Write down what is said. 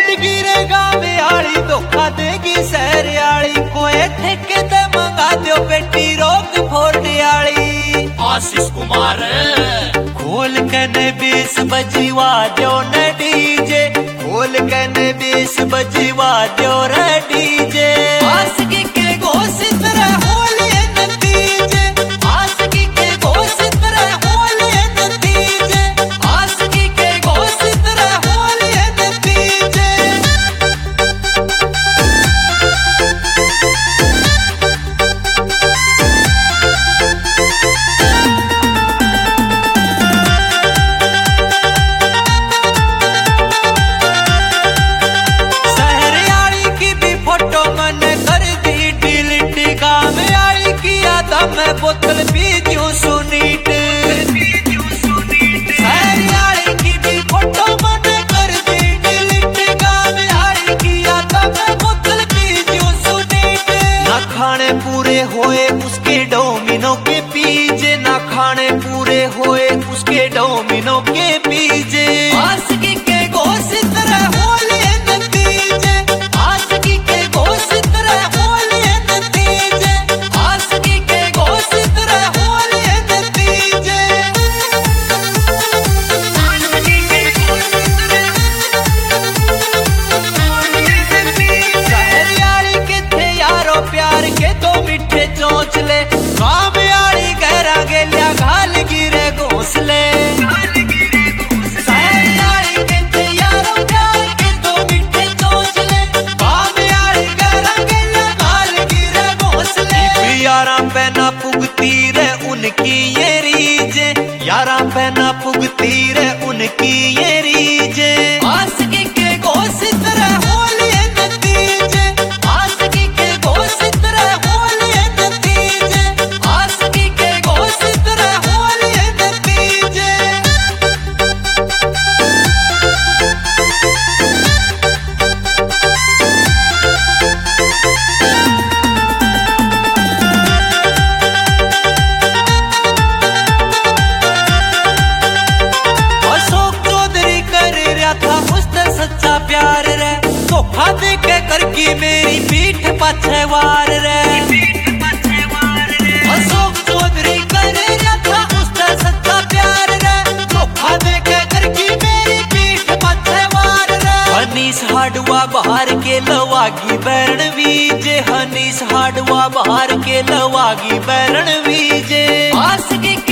गिरेगा बिहाड़ी धोखा देगी शहरियाड़ी कोई ठेके ते मंगा दो बेटी रोक फोड़ियाड़ी आशीष कुमार खोल के ने 20 बजीवा दो न डीजे खोल के ने 20 बजीवा दो रे डीजे आशिकी के घोषित रे होले नतीजे आशिकी के घोषित रे होले नतीजे आशिकी के घोषित रे होले नतीजे मैं बोतल पी क्यों सुनीट शहरियाड़ी की भी फोटो मन कर दी डिलीट गामियाड़ी किया था मैं बोतल पी क्यों सुनीट ना खाने पूरे होए उसके डोमिनो के पीछे ना खाने पूरे होए उसके डोमिनो के पीछे आशिकी के घोषित रे होले नतीजे आशिकी के घोषित रे होले नतीजे आशिकी के घोषित रे होले नतीजे शहरियाड़ी के थे यारो प्यार के दो मिठे चोंचले कामयाड़ी गहरा गेलिया घाल गिरे घोंसले शहरियाड़ी के थे यारो प्यार के दो मिठे चोंचले कामयाड़ी गहरा गेलिया घाल गिरे घोंसले यारा पहना पुगती रे उनकी ये रीजे यारा पहना पुगती रे उनकी ये रीजे आशिकी के घोषित रे होले नतीजे आशिकी के घोषित रे होले नतीजे आशिकी के घोषित रे होले नतीजे अशोक चौधरी कर रहा था उससे सच्चा प्यार रे धोखा दे के करकी मेरी पीठ पाछे वार रे अशोक चौधरी कर रहा था उससे सच्चा प्यार रे धोखा दे के करकी मेरी पीठ पाछे वार रे हनीश हाडवा बाहर के लवागी बैरण वीजे हनीश हाडवा बाहर के लवागी बैरण वीजे आशिकी